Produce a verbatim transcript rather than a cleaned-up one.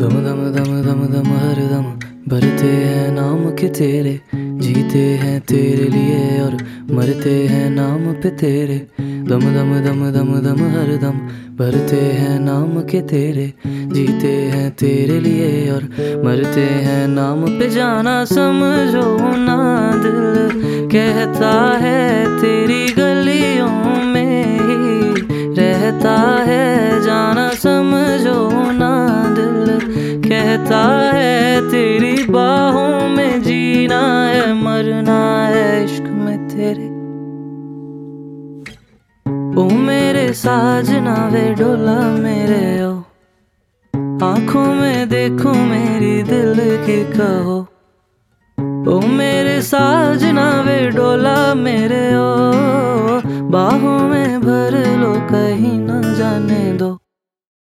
दम दम दम दम दम हर दम भरते हैं नाम के तेरे, जीते हैं तेरे लिए और मरते हैं नाम पे तेरे। दम दम दम दम दम हर दम भरते हैं नाम के तेरे, जीते हैं तेरे लिए और मरते हैं नाम पे। जाना समझो ना दिल कहता है तेरी गलियों में ही रहता है। जाना समझो ना दिल कहता है तेरी बाहों में जीना है, मरना है इश्क में तेरे। ओ मेरे साजना वे डोला मेरे ओ, आंखों में देखो मेरी दिल की कहो। ओ मेरे साजना वे डोला मेरे ओ, बाहों में भर लो कहीं ना जाने दो।